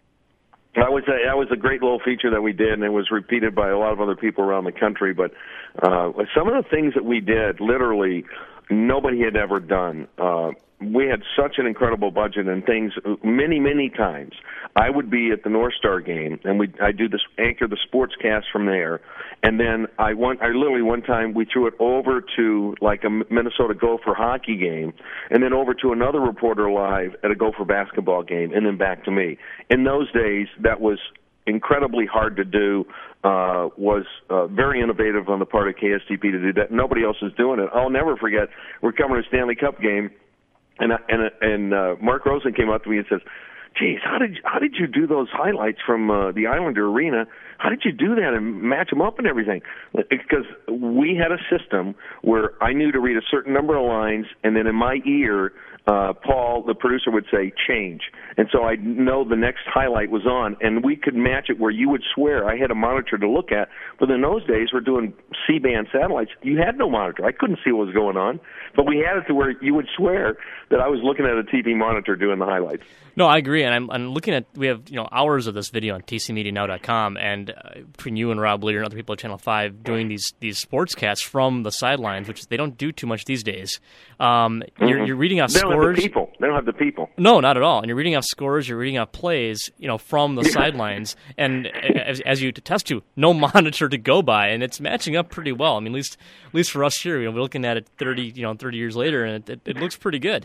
That was a, that was a great little feature that we did, and it was repeated by a lot of other people around the country. But uh, some of the things that we did, literally, nobody had ever done. Uh, we had such an incredible budget and things. Many, many times, I would be at the North Star game, and we I do this anchor the sports cast from there, and then I want I literally one time we threw it over to like a Minnesota Gopher hockey game, and then over to another reporter live at a Gopher basketball game, and then back to me. In those days, that was incredibly hard to do. Uh, was uh, very innovative on the part of K S T P to do that. Nobody else is doing it. I'll never forget. We're covering a Stanley Cup game. And and and uh, Mark Rosen came up to me and says, "Geez, how did how did you do those highlights from uh, the Islander Arena? How did you do that and match them up and everything?" Because we had a system where I knew to read a certain number of lines, and then in my ear, uh, Paul, the producer, would say change, and so I'd know the next highlight was on, and we could match it where you would swear. I had a monitor to look at, but in those days, we're doing C-band satellites. You had no monitor. I couldn't see what was going on, but we had it to where you would swear that I was looking at a T V monitor doing the highlights. No, I agree, and I'm, I'm looking at. We have you know hours of this video on T C Media Now dot com, and uh, between you and Rob Lear and other people at Channel Five doing these these sportscasts from the sidelines, which they don't do too much these days. Um, Mm-hmm. you're, you're reading off they don't scores. Have the people. They don't have the people. No, not at all. And you're reading off scores. You're reading off plays. You know, from the sidelines, and as, as you attest to, no monitor to go by, and it's matching up pretty well. I mean, at least at least for us here, you know, we're looking at it thirty you know thirty years later, and it, it, it looks pretty good.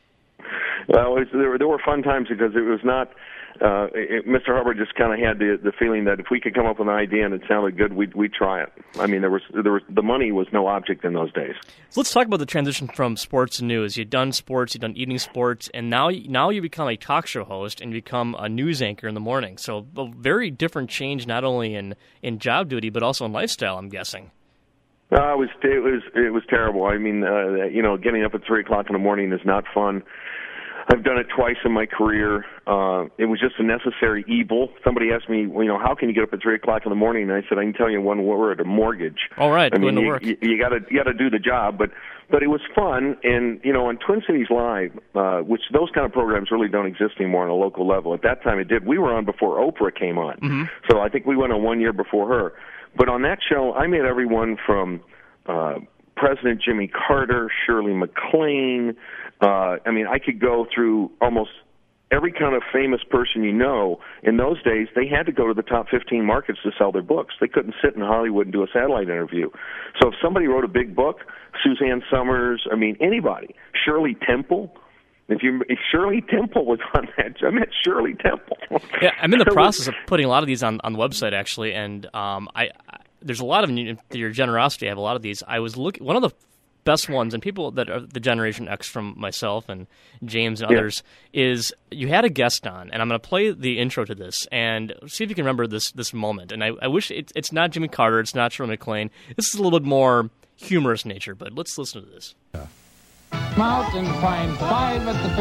Well, it was, there, were, there were fun times because it was not. Uh, it, Mister Hubbard just kind of had the the feeling that if we could come up with an idea and it sounded good, we'd we'd try it. I mean, there was there was the money was no object in those days. So let's talk about the transition from sports and news. You've done sports, you've done evening sports, and now now you become a talk show host and become a news anchor in the morning. So a very different change, not only in, in job duty but also in lifestyle, I'm guessing. Uh, it was it was it was terrible. I mean, uh, you know, getting up at three o'clock in the morning is not fun. I've done it twice in my career. Uh, it was just a necessary evil. Somebody asked me, well, you know, how can you get up at three o'clock in the morning? And I said, I can tell you one word: a mortgage. All right, I mean, going to you, work. You, you got to you got to do the job, but but it was fun. And you know, on Twin Cities Live, uh, which those kind of programs really don't exist anymore on a local level. At that time, it did. We were on before Oprah came on, mm-hmm. so I think we went on one year before her. But on that show, I made everyone from uh, President Jimmy Carter, Shirley MacLaine. Uh, I mean, I could go through almost every kind of famous person you know. In those days, they had to go to the top fifteen markets to sell their books. They couldn't sit in Hollywood and do a satellite interview. So if somebody wrote a big book, Suzanne Summers, I mean, anybody, Shirley Temple. If you if Shirley Temple was on that, I met Shirley Temple. Yeah, I'm in the process of putting a lot of these on, on the website, actually, and um, I, I there's a lot of your generosity. I have a lot of these. I was looking one of the best ones, and people that are the Generation X from myself and James and Yeah. others, is you had a guest on, and I'm going to play the intro to this and see if you can remember this this moment. And I, I wish it, it's not Jimmy Carter, it's not Shirley MacLaine. This is a little bit more humorous nature, but let's listen to this. Come out and find five at the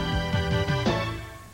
fair.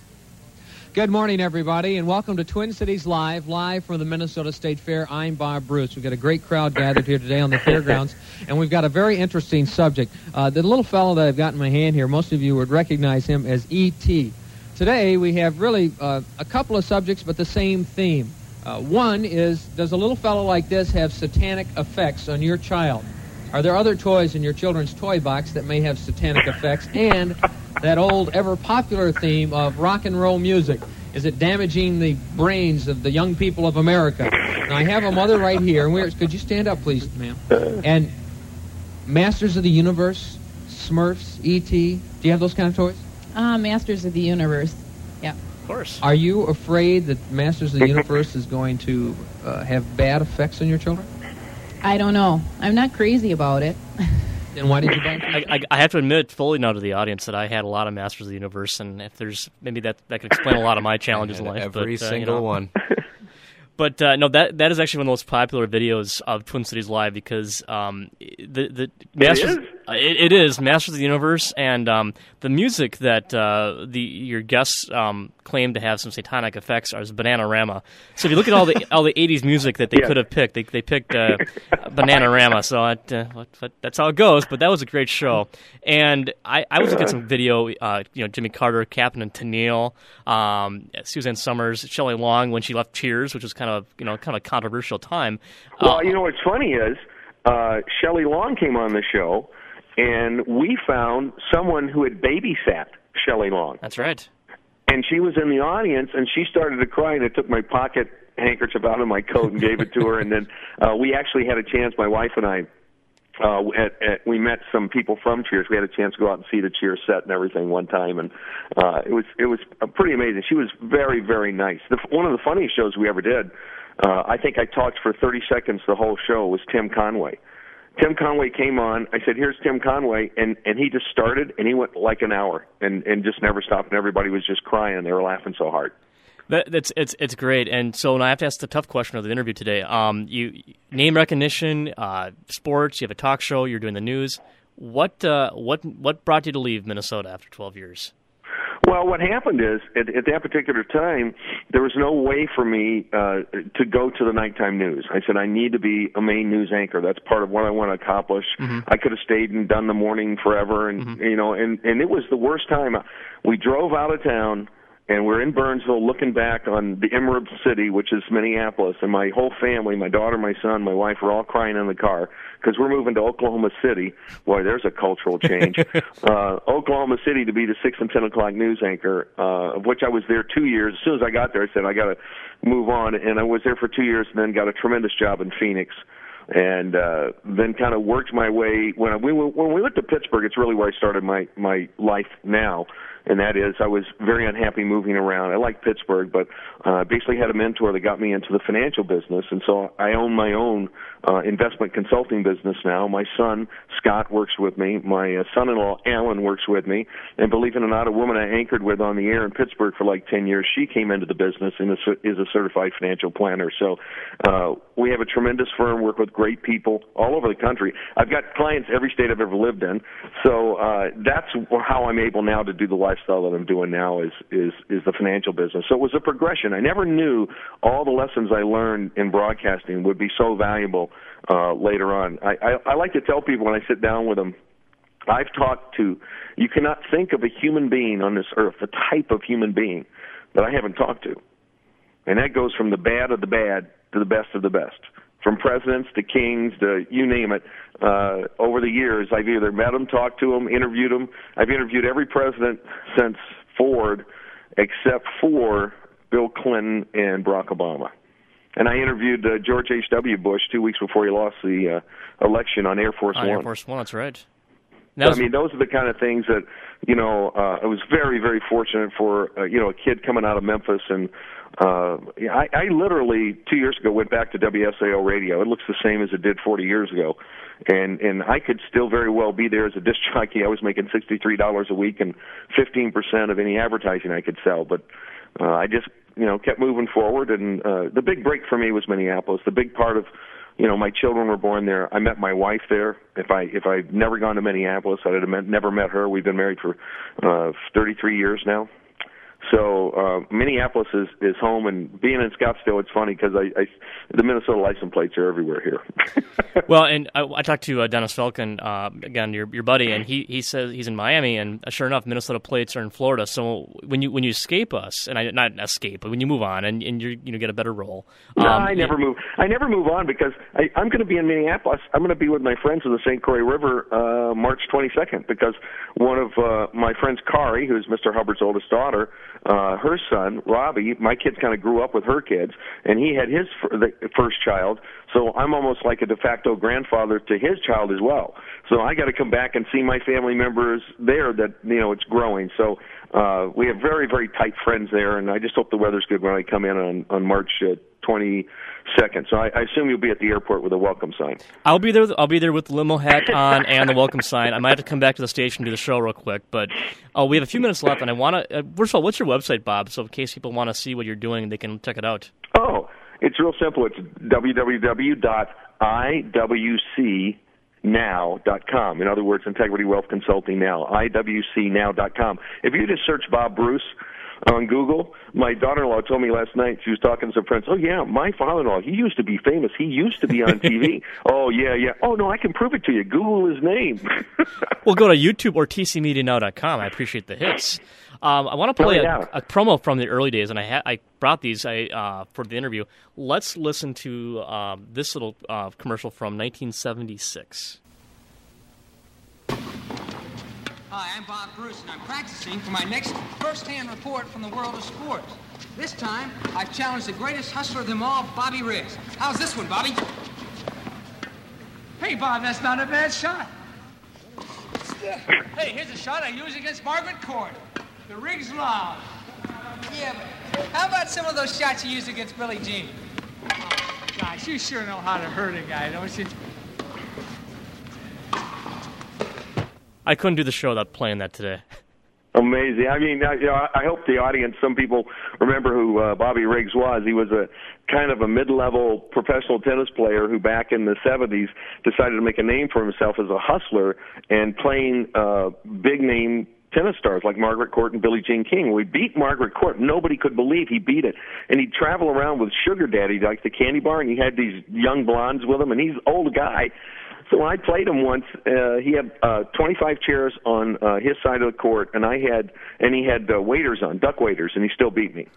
Good morning, everybody, and welcome to Twin Cities Live, live from the Minnesota State Fair. I'm Bob Bruce. We've got a great crowd gathered here today on the fairgrounds, and we've got a very interesting subject. Uh, the little fellow that I've got in my hand here, most of you would recognize him as E T Today, we have really uh, a couple of subjects, but the same theme. Uh, one is, does a little fellow like this have satanic effects on your child? Are there other toys in your children's toy box that may have satanic effects? And that old, ever-popular theme of rock and roll music. Is it damaging the brains of the young people of America? Now, I have a mother right here. And we're, could you stand up, please, ma'am? And Masters of the Universe, Smurfs, E T Do you have those kind of toys? Uh, Masters of the Universe. Yeah. Of course. Are you afraid that Masters of the Universe is going to uh, have bad effects on your children? I don't know. I'm not crazy about it. Then why did you buy it? I, I, I have to admit fully now to the audience that I had a lot of Masters of the Universe, and if there's maybe that that could explain a lot of my challenges in life. Every but, uh, single you know. one. But uh, no, that that is actually one of the most popular videos of Twin Cities Live because um, the the Masters is? Uh, it, it is Masters of the Universe, and um, the music that uh, the your guests um, claim to have some satanic effects is Bananarama. So if you look at all the all the eighties music that they Yeah. could have picked, they they picked uh, Bananarama. So it, uh, what, what, that's how it goes. But that was a great show, and I, I was looking at some video. Uh, you know, Jimmy Carter, Captain Tennille, um, Suzanne Summers, Shelley Long when she left Cheers, which was kind of you know kind of a controversial time. Well, Uh, you know what's funny is uh, Shelley Long came on the show, and we found someone who had babysat Shelley Long. That's right. And she was in the audience, and she started to cry, and I took my pocket handkerchief out of my coat and gave it to her. And then uh, we actually had a chance, my wife and I, uh, at, at, we met some people from Cheers. We had a chance to go out and see the Cheers set and everything one time, and uh, it was it was pretty amazing. She was very, very nice. The, one of the funniest shows we ever did, uh, I think I talked for thirty seconds the whole show, was Tim Conway. Tim Conway came on. I said, here's Tim Conway, and, and he just started, and he went like an hour and, and just never stopped, and everybody was just crying. They were laughing so hard. That, that's it's it's great, and so now I have to ask the tough question of the interview today. Um, you name recognition, uh, sports. You have a talk show. You're doing the news. What uh, what what brought you to leave Minnesota after twelve years? Well, what happened is, at, at that particular time, there was no way for me uh, to go to the nighttime news. I said, I need to be a main news anchor. That's part of what I want to accomplish. Mm-hmm. I could have stayed and done the morning forever, and Mm-hmm. you know, and, and it was the worst time. We drove out of town, and we're in Burnsville looking back on the Emerald City, which is Minneapolis, and my whole family, my daughter, my son, my wife, were all crying in the car because we're moving to Oklahoma City. Boy, there's a cultural change. uh, Oklahoma City to be the six and ten o'clock news anchor, uh, of which I was there two years. As soon as I got there, I said, I got to move on, and I was there for two years and then got a tremendous job in Phoenix. And uh, then kind of worked my way. When I, we when we went to Pittsburgh, it's really where I started my my life now, and that is I was very unhappy moving around. I like Pittsburgh, but uh, basically had a mentor that got me into the financial business, and so I own my own uh, investment consulting business now. My son Scott works with me. My uh, son-in-law Alan works with me, and believe it or not, a woman I anchored with on the air in Pittsburgh for like ten years, she came into the business and is, is a certified financial planner. So uh, we have a tremendous firm, work with great people all over the country. I've got clients every state I've ever lived in. So uh, that's how I'm able now to do the lifestyle that I'm doing now is, is, is the financial business. So it was a progression. I never knew all the lessons I learned in broadcasting would be so valuable uh, later on. I, I, I like to tell people when I sit down with them, I've talked to, you cannot think of a human being on this earth, a type of human being that I haven't talked to. And that goes from the bad of the bad to the best of the best. From presidents to kings to you name it, uh, over the years, I've either met them, talked to them, interviewed them. I've interviewed every president since Ford except for Bill Clinton and Barack Obama. And I interviewed uh, George H W. Bush two weeks before he lost the uh, election on Air Force On One. Air Force One, that's right. So, I mean, those are the kind of things that, you know, uh, I was very, very fortunate for, uh, you know, a kid coming out of Memphis and Uh, I, I literally two years ago went back to W S A O radio. It looks the same as it did forty years ago, and and I could still very well be there as a disc jockey. I was making sixty-three dollars a week and fifteen percent of any advertising I could sell. But uh, I just you know kept moving forward, and uh, the big break for me was Minneapolis. The big part of you know my children were born there. I met my wife there. If I if I'd never gone to Minneapolis, I'd have met, never met her. We've been married for uh, thirty-three years now. So uh, Minneapolis is, is home, and being in Scottsdale, it's funny because I, I the Minnesota license plates are everywhere here. Well, and I, I talked to uh, Dennis Falcon, uh, again, your your buddy, and he, he says he's in Miami, and uh, sure enough, Minnesota plates are in Florida. So when you when you escape us, and I not escape, but when you move on and, and you you know get a better role. No, um, I never it, move. I never move on because I, I'm going to be in Minneapolis. I'm going to be with my friends in the Saint Croix River uh, March twenty-second because one of uh, my friends, Kari, who's Mister Hubbard's oldest daughter, uh, her son, Robbie, my kids kind of grew up with her kids, and he had his f- the first child, so I'm almost like a de facto grandfather to his child as well. So I got to come back and see my family members there that, you know, it's growing. So uh, we have very, very tight friends there, and I just hope the weather's good when I come in on, on March uh, twenty-second. So I, I assume you'll be at the airport with a welcome sign. I'll be there. I'll be there with the limo hat on and the welcome sign. I might have to come back to the station and do the show real quick, but oh, we have a few minutes left, and I want to. Uh, first of all, what's your website, Bob? So in case people want to see what you're doing, they can check it out. Oh, it's real simple. It's w w w dot i w c now dot com. In other words, Integrity Wealth Consulting Now. i w c now dot com. If you just search Bob Bruce on Google, my daughter-in-law told me last night, she was talking to some friends, oh, yeah, my father-in-law, he used to be famous. He used to be on T V. Oh, yeah, yeah. Oh, no, I can prove it to you. Google his name. Well, go to YouTube or t c media now dot com. I appreciate the hits. Um, I want to play oh, yeah. a, a promo from the early days, and I ha- I brought these I, uh, for the interview. Let's listen to um, this little uh, commercial from nineteen seventy-six. Hi, I'm Bob Bruce, and I'm practicing for my next first-hand report from the world of sports. This time, I've challenged the greatest hustler of them all, Bobby Riggs. How's this one, Bobby? Hey, Bob, that's not a bad shot. Hey, here's a shot I used against Margaret Court. The Riggs Law. Yeah, but how about some of those shots you used against Billie Jean? Oh, gosh, you sure know how to hurt a guy, don't you? I couldn't do the show without playing that today. Amazing. I mean, I, you know, I hope the audience, some people remember who uh, Bobby Riggs was. He was a kind of a mid-level professional tennis player who back in the seventies decided to make a name for himself as a hustler and playing uh, big-name tennis stars like Margaret Court and Billie Jean King. We beat Margaret Court. Nobody could believe he beat it. And he'd travel around with Sugar Daddy, like the candy bar, and he had these young blondes with him, and he's an old guy. So when I played him once, uh, he had uh, twenty-five chairs on uh, his side of the court, and I had, and he had uh, waiters on, duck waiters, and he still beat me.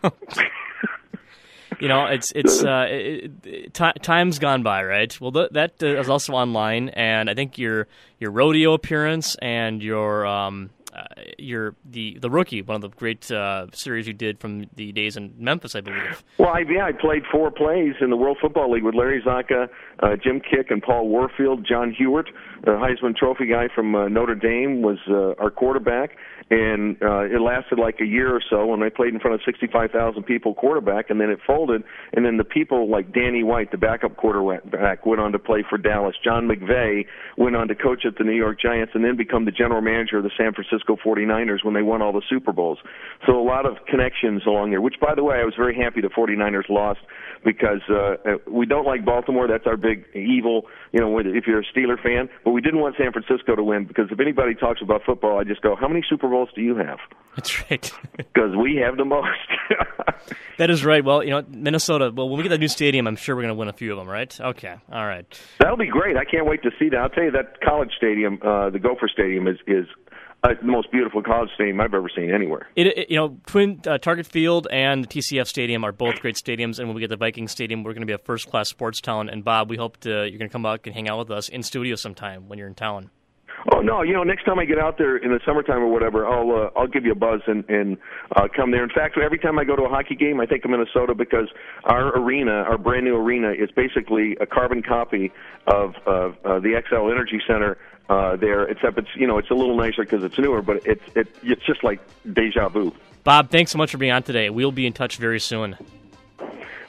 You know, it's it's uh, it, it, t- time's gone by, right? Well, th- that uh, is also online, and I think your your rodeo appearance and your um, uh, your the the rookie, one of the great uh, series you did from the days in Memphis, I believe. Well, I, yeah, I played four plays in the World Football League with Larry Zonka, uh, Jim Kick, and Paul Warfield. John Hewart, the Heisman Trophy guy from uh, Notre Dame, was uh, our quarterback. And uh, it lasted like a year or so when I played in front of sixty-five thousand people quarterback, and then it folded. And then the people like Danny White, the backup quarterback, went on to play for Dallas. John McVay went on to coach at the New York Giants and then become the general manager of the San Francisco forty-niners when they won all the Super Bowls. So a lot of connections along there, which, by the way, I was very happy the forty-niners lost because uh, we don't like Baltimore. That's our big evil, you know, if you're a Steeler fan. But we didn't want San Francisco to win because if anybody talks about football, I just go, how many Super Bowls do you have? That's right. Because we have the most. That is right. Well, you know, Minnesota, well, when we get that new stadium, I'm sure we're going to win a few of them, right? Okay. All right. That'll be great. I can't wait to see that. I'll tell you, that college stadium, uh, the Gopher Stadium, is, is uh, the most beautiful college stadium I've ever seen anywhere. It, it, you know, Twin uh, Target Field and the T C F Stadium are both great stadiums, and when we get the Vikings Stadium, we're going to be a first-class sports town. And, Bob, we hope to, you're going to come back and hang out with us in studio sometime when you're in town. Oh no! You know, next time I get out there in the summertime or whatever, I'll uh, I'll give you a buzz and and uh, come there. In fact, every time I go to a hockey game, I think of Minnesota because our arena, our brand new arena, is basically a carbon copy of of uh, the X L Energy Center uh, there. Except it's you know it's a little nicer because it's newer, but it's it it's just like deja vu. Bob, thanks so much for being on today. We'll be in touch very soon.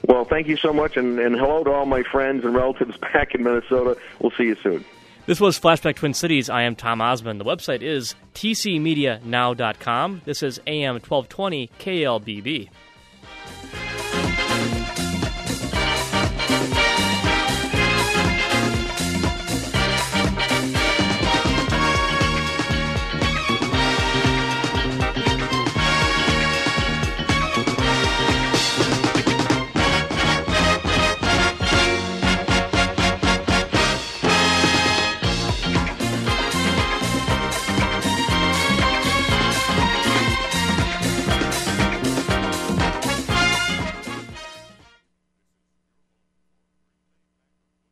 Well, thank you so much, and, and hello to all my friends and relatives back in Minnesota. We'll see you soon. This was Flashback Twin Cities. I am Tom Osmond. The website is t c media now dot com. This is A M twelve twenty K L B B.